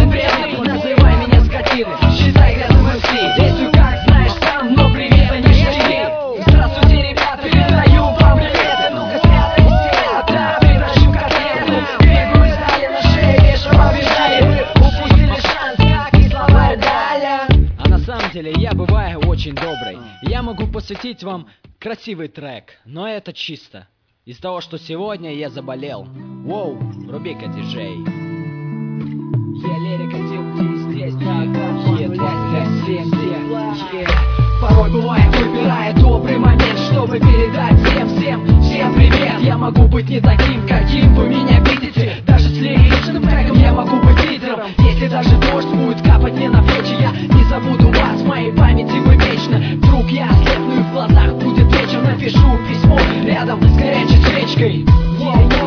Блин, вредный, называй меня скотиной, считай грязным МС. Действуй как знаешь сам, но привета не жди. Здравствуйте, ребята, передаю вам привет. Ну-ка, снято из театра, превращу в котлету. Берегу из дали на шее, вешу побежали. Вы упустили шанс, как и словарь Даля. А на самом деле я бываю очень добрый. Я могу посвятить вам красивый трек, но это чисто из того, что сегодня я заболел. Воу, руби-ка, диджей. Я лирика, ты здесь, порой бывает, выбирая добрый момент, чтобы передать всем привет. Я могу быть не таким, каким вы меня видите. Даже с лиричным треком я могу быть лидером. Если даже дождь будет капать мне на плечи, я не забуду вас, в моей памяти вы вечно. Вдруг я ослепну и в глазах будет вечер. Напишу письмо рядом с горячей свечкой.